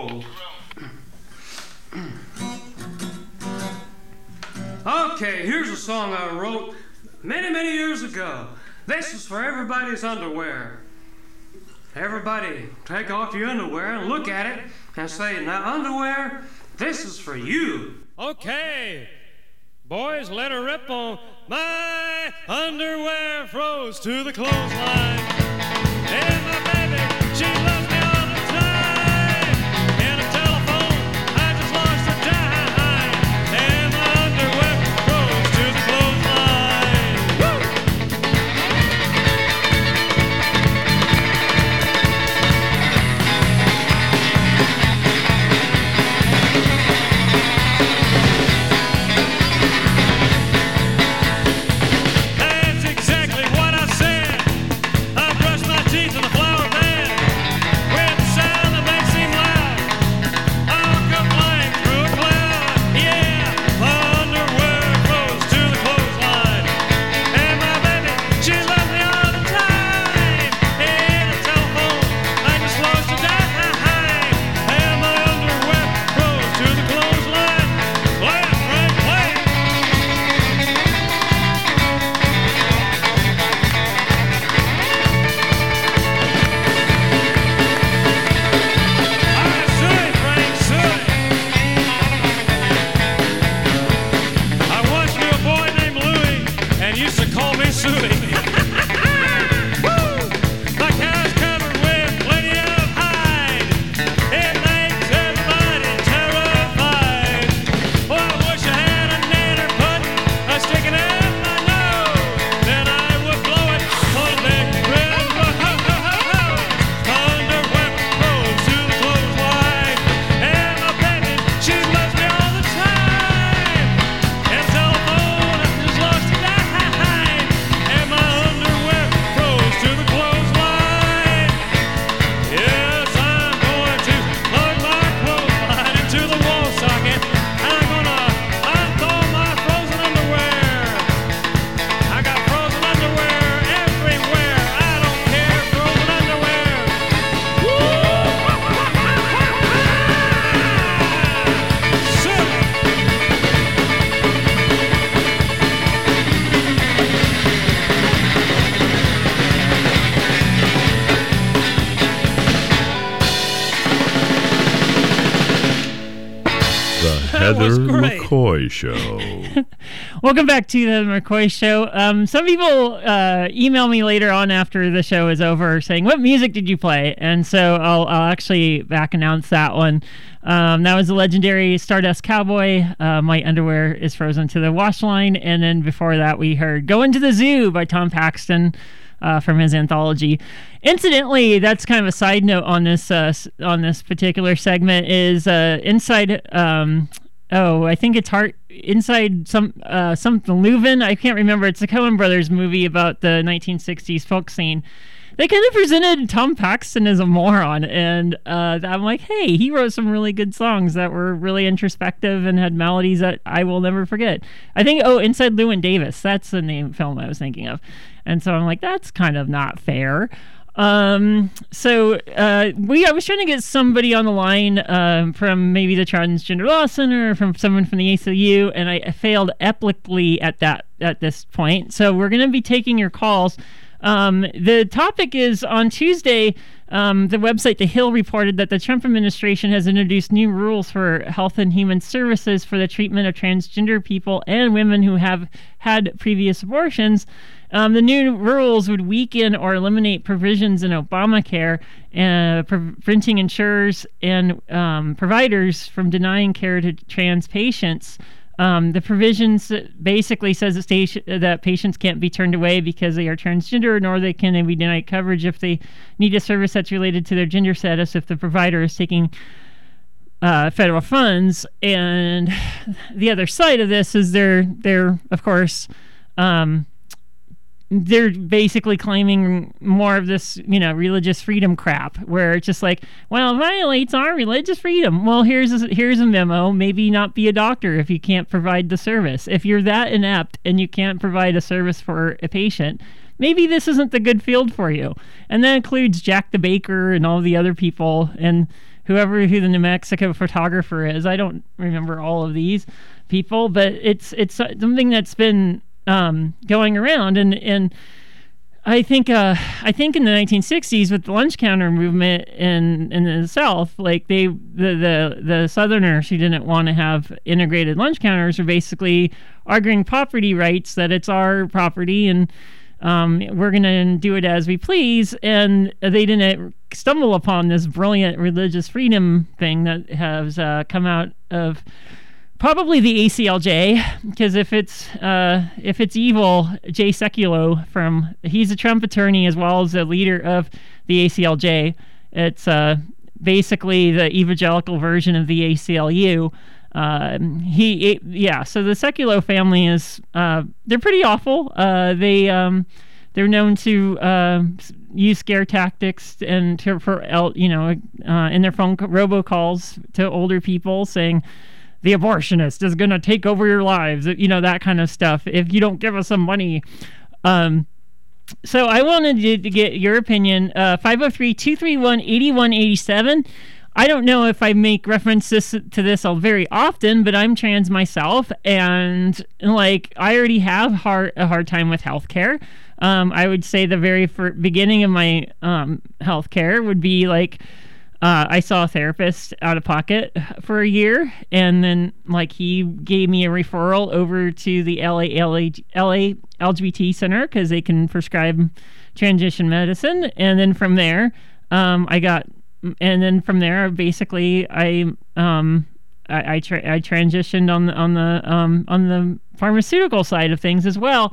Okay, here's a song I wrote many, many years ago. This is for everybody's underwear. Everybody, take off your underwear and look at it and say, now, underwear, this is for you. Okay. Boys, let her rip on. My underwear froze to the clothesline. And my baby, she loves me all the time. And a telephone, I just lost a dime. And my underwear froze to the clothesline. Woo! That's exactly what I said. I brushed my teeth with a flower band. Heather great. McCoy Show. Welcome back to the Heather McCoy Show. Um, some people uh, email me later on after the show is over saying, "What music did you play?" And so I'll, I'll actually back announce that one. Um, that was the legendary Stardust Cowboy. Uh, My Underwear is Frozen to the Wash Line. And then before that, we heard Go Into the Zoo by Tom Paxton. Uh, from his anthology. Incidentally, that's kind of a side note on this uh, on this particular segment is uh, inside. Um, oh, I think it's Heart inside some uh, something Leuven. I can't remember. It's a Coen Brothers movie about the nineteen sixties folk scene. They kind of presented Tom Paxton as a moron, and uh, I'm like, hey, he wrote some really good songs that were really introspective and had melodies that I will never forget. I think, oh, Inside Llewyn Davis, that's the name film I was thinking of. And so I'm like, that's kind of not fair. Um, so uh, we I was trying to get somebody on the line um, from maybe the Transgender Law Center or from someone from the A C L U, and I failed epically at that at this point. So we're going to be taking your calls. Um, the topic is on Tuesday, um, the website The Hill reported that the Trump administration has introduced new rules for Health and Human Services for the treatment of transgender people and women who have had previous abortions. Um, the new rules would weaken or eliminate provisions in Obamacare, uh, preventing insurers and um, providers from denying care to trans patients. Um, the provisions basically says that, station, that patients can't be turned away because they are transgender, nor they can they be denied coverage if they need a service that's related to their gender status if the provider is taking uh, federal funds. And the other side of this is they're, they're of course, um, they're basically claiming more of this, you know, religious freedom crap, where it's just like, well, it violates our religious freedom. Well, here's a, here's a memo. Maybe not be a doctor if you can't provide the service. If you're that inept and you can't provide a service for a patient, maybe this isn't the good field for you. And that includes Jack the Baker and all the other people and whoever who the New Mexico photographer is. I don't remember all of these people, but it's it's something that's been Um, going around, and and I think uh, I think in the nineteen sixties with the lunch counter movement in in the South, like they the the, the Southerners who didn't want to have integrated lunch counters were basically arguing property rights, that it's our property and um, we're going to do it as we please, and they didn't stumble upon this brilliant religious freedom thing that has uh, come out of probably the A C L J, because if it's uh, if it's evil, Jay Sekulow from he's a Trump attorney as well as the leader of the A C L J. It's uh, basically the evangelical version of the A C L U. Uh, he it, yeah. So the Sekulow family is uh, they're pretty awful. Uh, they um, they're known to uh, use scare tactics and to, for you know uh, in their phone robocalls to older people saying, the abortionist is going to take over your lives, you know, that kind of stuff, if you don't give us some money. Um, so I wanted to, to get your opinion. uh, five oh three, two three one, eight one eight seven. I don't know if I make references to this all very often, but I'm trans myself, and like I already have hard, a hard time with healthcare. Um, I would say the very first beginning of my um, healthcare would be like, Uh, I saw a therapist out of pocket for a year, and then like he gave me a referral over to the L A L A L G B T Center because they can prescribe transition medicine. And then from there, um, I got, and then from there, basically, I um, I I, tra- I transitioned on the on the um, on the pharmaceutical side of things as well,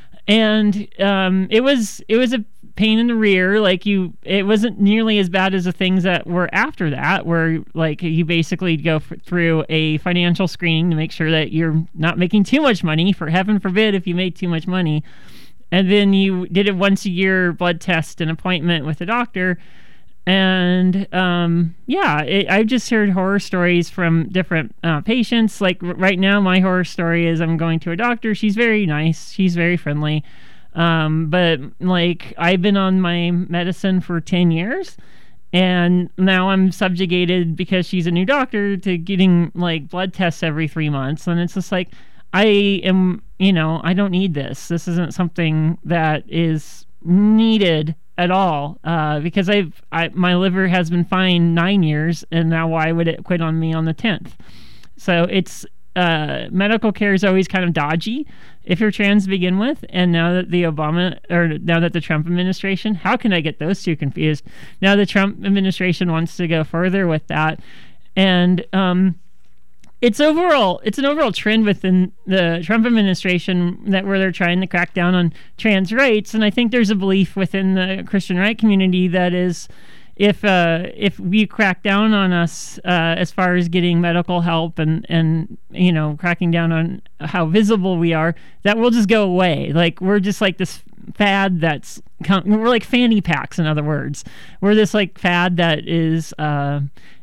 and um, it was it was a pain in the rear. Like you, it wasn't nearly as bad as the things that were after that, where like you basically go f- through a financial screening to make sure that you're not making too much money, for heaven forbid if you made too much money. And then you did a once a year blood test and appointment with a doctor. And um, yeah, it, I've just heard horror stories from different uh, patients. Like r- right now, my horror story is I'm going to a doctor. She's very nice. She's very friendly. Um, but like I've been on my medicine for ten years, and now I'm subjugated because she's a new doctor to getting like blood tests every three months. And it's just like, I am, you know, I don't need this. This isn't something that is needed at all. Uh, because I've, I, my liver has been fine nine years, and now why would it quit on me on the tenth? So it's uh, medical care is always kind of dodgy if you're trans to begin with. And now that the Obama or now that the Trump administration, how can I get those two confused? Now the Trump administration wants to go further with that. And um, it's overall, it's an overall trend within the Trump administration that where they're trying to crack down on trans rights. And I think there's a belief within the Christian right community that is, if uh, if we crack down on us uh, as far as getting medical help and, and, you know, cracking down on how visible we are, that will just go away. Like, we're just like this fad that's, we're like fanny packs, in other words. We're this like fad that is uh,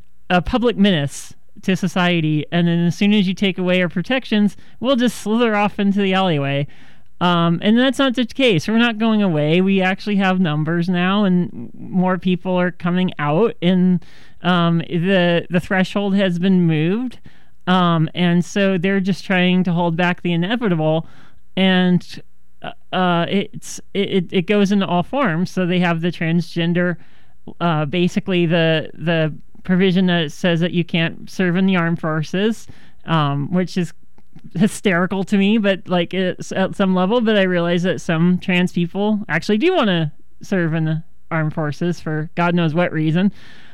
a public menace to society, and then as soon as you take away our protections, we'll just slither off into the alleyway. Um, and that's not the case. We're not going away. We actually have numbers now, and more people are coming out, and um, the the threshold has been moved. Um, and so they're just trying to hold back the inevitable, and uh, it's it, it goes into all forms. So they have the transgender, uh, basically the the provision that says that you can't serve in the armed forces, um, which is hysterical to me, but like it's at some level. But I realize that some trans people actually do want to serve in the armed forces for God knows what reason.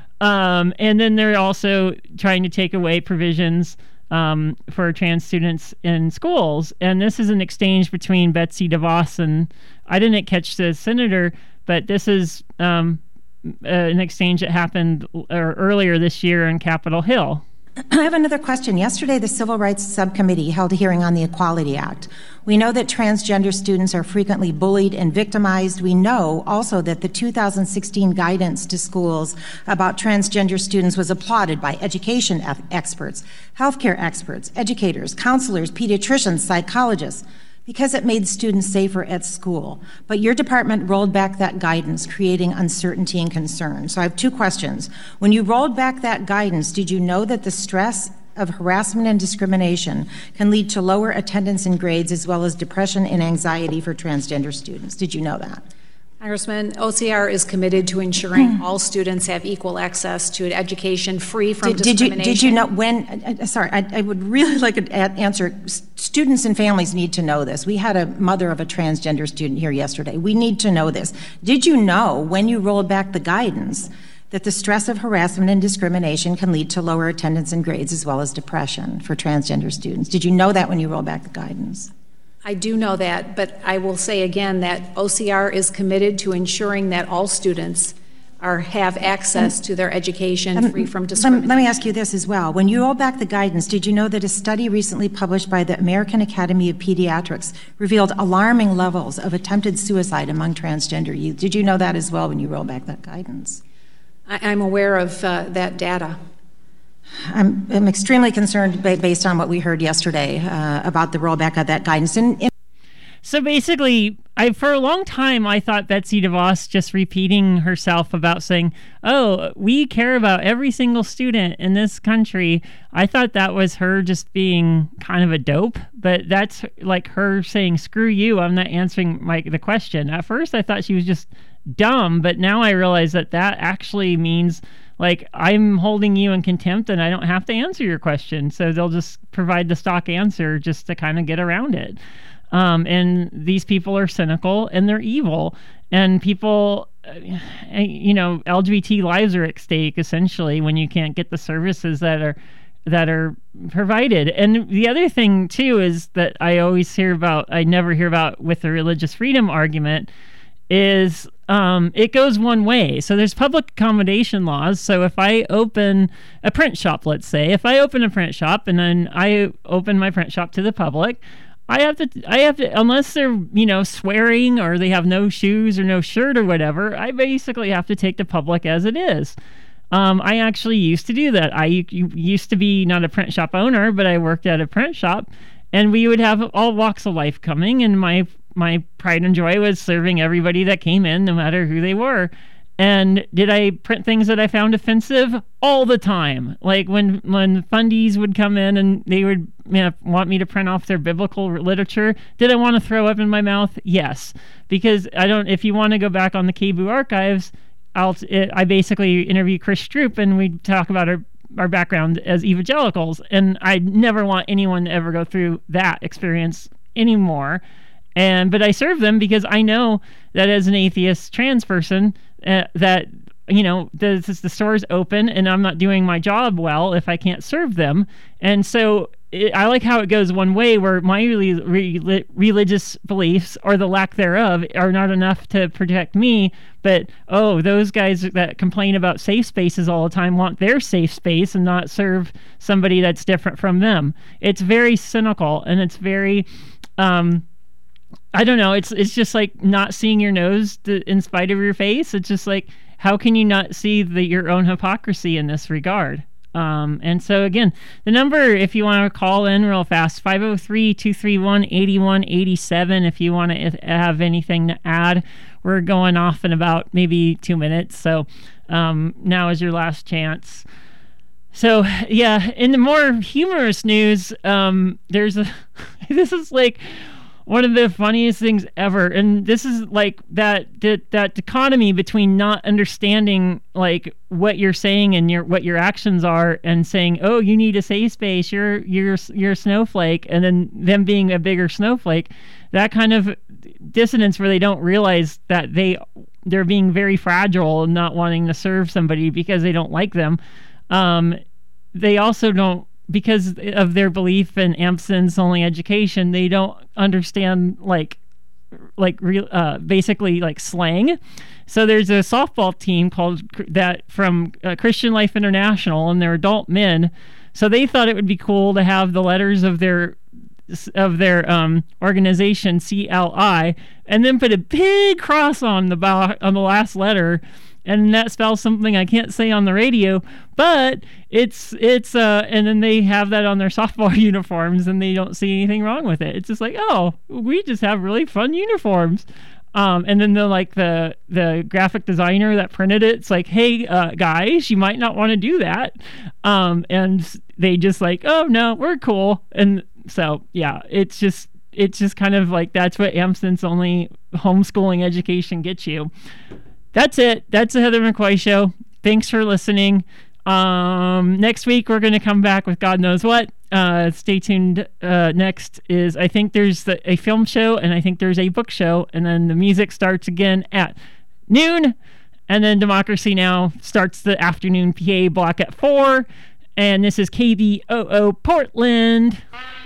Um, and then they're also trying to take away provisions um, for trans students in schools. And this is an exchange between Betsy DeVos and, I didn't catch the senator, but this is um, uh, an exchange that happened or earlier this year on Capitol Hill. I have another question. Yesterday, the Civil Rights Subcommittee held a hearing on the Equality Act. We know that transgender students are frequently bullied and victimized. We know also that the two thousand sixteen guidance to schools about transgender students was applauded by education experts, healthcare experts, educators, counselors, pediatricians, psychologists, because it made students safer at school. But your department rolled back that guidance, creating uncertainty and concern. So I have two questions. When you rolled back that guidance, did you know that the stress of harassment and discrimination can lead to lower attendance and grades, as well as depression and anxiety for transgender students? Did you know that? Congressman, O C R is committed to ensuring mm. all students have equal access to an education free from did, discrimination. Did you, did you know when, uh, sorry, I, I would really like an answer. Students and families need to know this. We had a mother of a transgender student here yesterday. We need to know this. Did you know when you rolled back the guidance that the stress of harassment and discrimination can lead to lower attendance and grades, as well as depression for transgender students? Did you know that when you rolled back the guidance? I do know that, but I will say again that O C R is committed to ensuring that all students are have access um, to their education um, free from discrimination. Let me ask you this as well. When you rolled back the guidance, did you know that a study recently published by the American Academy of Pediatrics revealed alarming levels of attempted suicide among transgender youth? Did you know that as well when you rolled back that guidance? I, I'm aware of uh, that data. I'm, I'm extremely concerned based on what we heard yesterday uh, about the rollback of that guidance. And, and so basically, I for a long time, I thought Betsy DeVos just repeating herself about saying, oh, we care about every single student in this country. I thought that was her just being kind of a dope, but that's like her saying, screw you, I'm not answering my, the question. At first, I thought she was just dumb, but now I realize that that actually means like, I'm holding you in contempt and I don't have to answer your question. So they'll just provide the stock answer just to kind of get around it. Um, and these people are cynical and they're evil. And people, uh, you know, L G B T lives are at stake, essentially, when you can't get the services that are that are provided. And the other thing, too, is that I always hear about, I never hear about with the religious freedom argument, is um, it goes one way. So there's public accommodation laws. So if I open a print shop, let's say, if I open a print shop and then I open my print shop to the public, I have to, I have to, unless they're, you know, swearing or they have no shoes or no shirt or whatever, I basically have to take the public as it is. Um, I actually used to do that. I used to be not a print shop owner, but I worked at a print shop, and we would have all walks of life coming, and my my pride and joy was serving everybody that came in, no matter who they were. And did I print things that I found offensive? All the time. Like when when fundies would come in and they would, you know, want me to print off their biblical literature, did I want to throw up in my mouth? Yes. Because I don't, if you want to go back on the K B O O archives, I'll, it, I basically interview Chris Stroop, and we talk about our our background as evangelicals, and I never want anyone to ever go through that experience anymore. And but I serve them because I know that as an atheist trans person, uh, that you know the the store's open, and I'm not doing my job well if I can't serve them. And so it, I like how it goes one way, where my really re- religious beliefs or the lack thereof are not enough to protect me. But, oh, those guys that complain about safe spaces all the time want their safe space and not serve somebody that's different from them. It's very cynical, and it's very, um, I don't know, it's it's just like not seeing your nose to, in spite of your face. It's just like, how can you not see the, your own hypocrisy in this regard? Um, and so, again, the number, if you want to call in real fast, five oh three, two three one, eight one eight seven, if you want to have anything to add. We're going off in about maybe two minutes, so um, now is your last chance. So, yeah, in the more humorous news, um, there's a, this is like one of the funniest things ever, and this is like that that, that dichotomy between not understanding like what you're saying and your what your actions are, and saying, oh, you need a safe space, you're you're you're a snowflake, and then them being a bigger snowflake. That kind of dissonance where they don't realize that they they're being very fragile and not wanting to serve somebody because they don't like them. Um, they also don't, because of their belief in abstinence only education, they don't understand like like real uh, basically like slang. So there's a softball team called that from uh, Christian Life International, and they're adult men. So they thought it would be cool to have the letters of their of their um, organization, C L I, and then put a big cross on the bow, on the last letter, and that spells something I can't say on the radio, but it's it's uh and then they have that on their softball uniforms, and they don't see anything wrong with it. It's just like, oh, we just have really fun uniforms. Um, and then the like the the graphic designer that printed it, it's like, hey uh, guys, you might not want to do that. Um, and they just like, oh no, we're cool. And so yeah, it's just it's just kind of like, that's what abstinence only homeschooling education gets you. That's it. That's the Heather McCoy Show. Thanks for listening. Um, next week we're going to come back with God knows what. Uh, stay tuned. Uh, next is, I think there's the, a film show, and I think there's a book show, and then the music starts again at noon, and then Democracy Now! Starts the afternoon P A block at four, and this is K B O O Portland.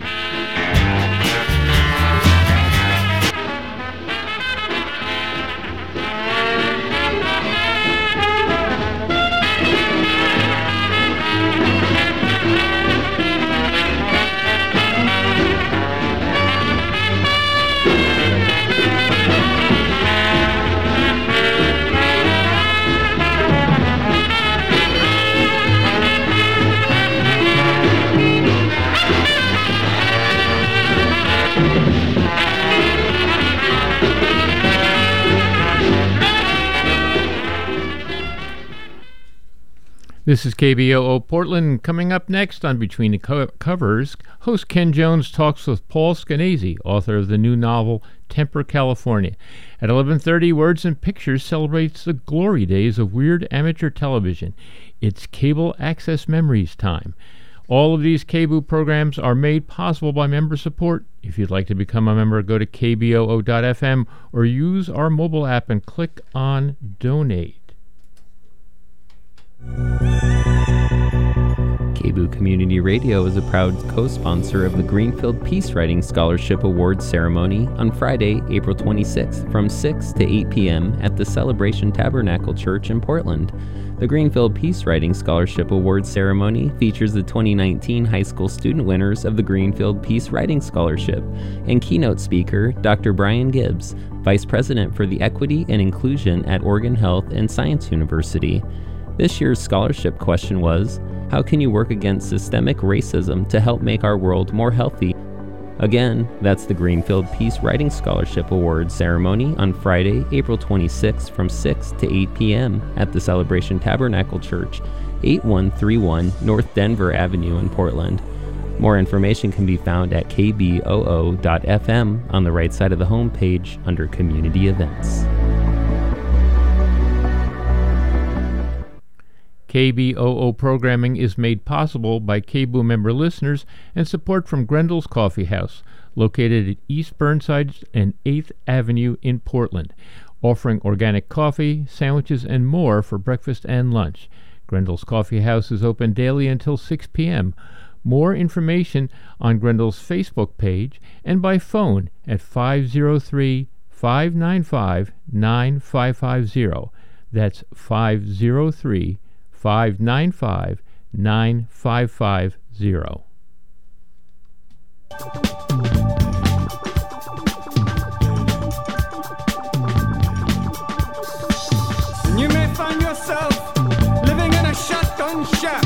This is K B O O Portland. Coming up next on Between the Co- Covers, host Ken Jones talks with Paul Skenazy, author of the new novel Temper, California. At eleven thirty, Words and Pictures celebrates the glory days of weird amateur television. It's Cable Access Memories time. All of these K B O O programs are made possible by member support. If you'd like to become a member, go to K B O O dot F M or use our mobile app and click on Donate. K B O O Community Radio is a proud co-sponsor of the Greenfield Peace Writing Scholarship Awards ceremony on Friday, April twenty-sixth from six to eight p.m. at the Celebration Tabernacle Church in Portland. The Greenfield Peace Writing Scholarship Awards ceremony features the twenty nineteen high school student winners of the Greenfield Peace Writing Scholarship and keynote speaker Doctor Brian Gibbs, Vice President for the Equity and Inclusion at Oregon Health and Science University. This year's scholarship question was, how can you work against systemic racism to help make our world more healthy? Again, that's the Greenfield Peace Writing Scholarship Awards ceremony on Friday, April twenty-sixth from six to eight p.m. at the Celebration Tabernacle Church, eighty-one thirty-one North Denver Avenue in Portland. More information can be found at K B O O dot F M on the right side of the homepage under Community Events. K B O O programming is made possible by K B O O member listeners and support from Grendel's Coffee House, located at East Burnside and eighth Avenue in Portland, offering organic coffee, sandwiches, and more for breakfast and lunch. Grendel's Coffee House is open daily until six p.m. More information on Grendel's Facebook page and by phone at five oh three, five nine five, nine five five zero. That's five oh three, five nine five, nine five five zero. You may find yourself living in a shotgun shack